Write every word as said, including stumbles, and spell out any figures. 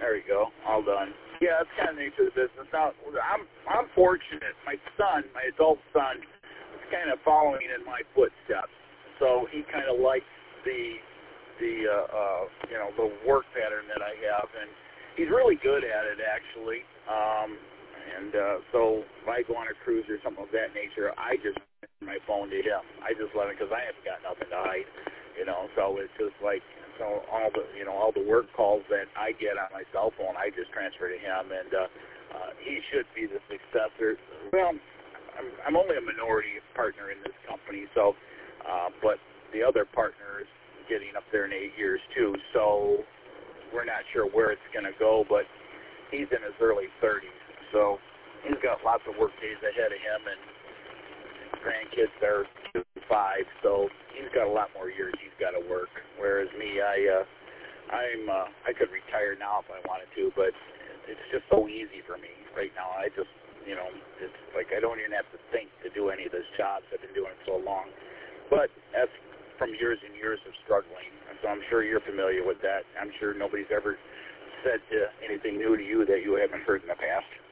There you go. All done. Yeah, that's kind of the nature of the business. Now, I'm I'm fortunate. My son, my adult son, is kind of following in my footsteps. So he kind of likes the the uh, uh, you know the work pattern that I have, and he's really good at it actually. Um, and uh, so if I go on a cruise or something of that nature, I just send my phone to him. I just let him because I haven't got nothing to hide. You know, so it's just like. So all the you know all the work calls that I get on my cell phone, I just transfer to him, and uh, uh, he should be the successor. Well, I'm, I'm only a minority partner in this company, so uh, but the other partner is getting up there in eight years too. So we're not sure where it's going to go, but he's in his early thirties, so he's got lots of work days ahead of him, and grandkids are two and five, so he's got a lot more years he's got to work. Whereas me, I, uh, I'm, uh, I could retire now if I wanted to, but it's just so easy for me right now. I just, you know, it's like I don't even have to think to do any of this jobs. I've been doing it so long. But that's from years and years of struggling, and so I'm sure you're familiar with that. I'm sure nobody's ever said uh, anything new to you that you haven't heard in the past.